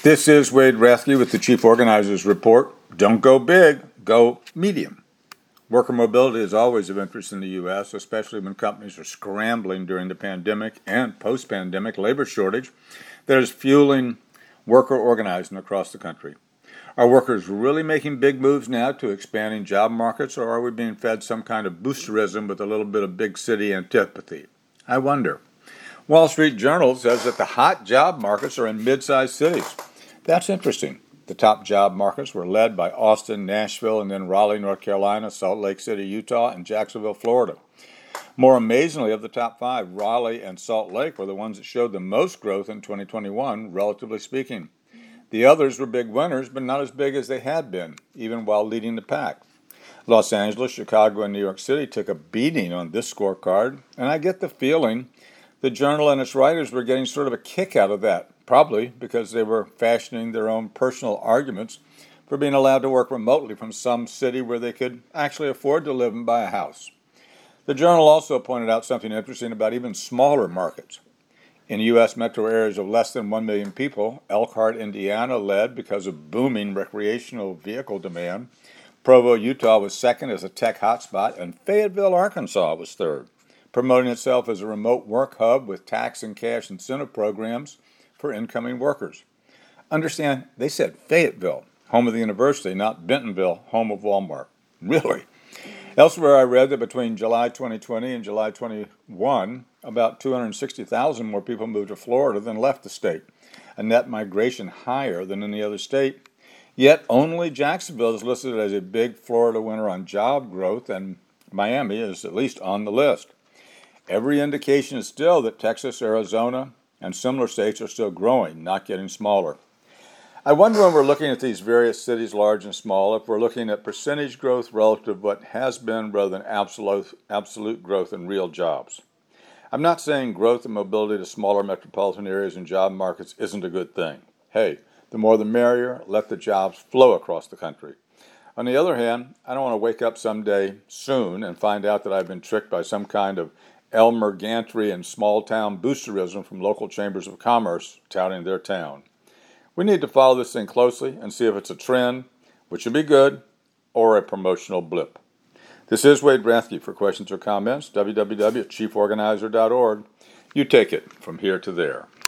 This is Wade Rathke with the Chief Organizers Report. Don't go big, go medium. Worker mobility is always of interest in the U.S., especially when companies are scrambling during the pandemic and post-pandemic labor shortage that is fueling worker organizing across the country. Are workers really making big moves now to expanding job markets, or are we being fed some kind of boosterism with a little bit of big city antipathy? I wonder. Wall Street Journal says that the hot job markets are in mid-sized cities. That's interesting. The top job markets were led by Austin, Nashville, and then Raleigh, North Carolina, Salt Lake City, Utah, and Jacksonville, Florida. More amazingly, of the top five, Raleigh and Salt Lake were the ones that showed the most growth in 2021, relatively speaking. The others were big winners, but not as big as they had been, even while leading the pack. Los Angeles, Chicago, and New York City took a beating on this scorecard, and I get the feeling the Journal and its writers were getting sort of a kick out of that, probably because they were fashioning their own personal arguments for being allowed to work remotely from some city where they could actually afford to live and buy a house. The Journal also pointed out something interesting about even smaller markets. In U.S. metro areas of less than 1 million people, Elkhart, Indiana led because of booming recreational vehicle demand. Provo, Utah was second as a tech hotspot, and Fayetteville, Arkansas was third, promoting itself as a remote work hub with tax and cash incentive programs for incoming workers. Understand, they said Fayetteville, home of the university, not Bentonville, home of Walmart. Really? Elsewhere, I read that between July 2020 and July 21, about 260,000 more people moved to Florida than left the state, a net migration higher than any other state. Yet only Jacksonville is listed as a big Florida winner on job growth, and Miami is at least on the list. Every indication is still that Texas, Arizona, and similar states are still growing, not getting smaller. I wonder when we're looking at these various cities, large and small, if we're looking at percentage growth relative to what has been rather than absolute growth in real jobs. I'm not saying growth and mobility to smaller metropolitan areas and job markets isn't a good thing. Hey, the more the merrier, let the jobs flow across the country. On the other hand, I don't want to wake up someday soon and find out that I've been tricked by some kind of Elmer Gantry and small-town boosterism from local chambers of commerce touting their town. We need to follow this thing closely and see if it's a trend, which would be good, or a promotional blip. This is Wade Rathke. For questions or comments, www.chieforganizer.org. You take it from here to there.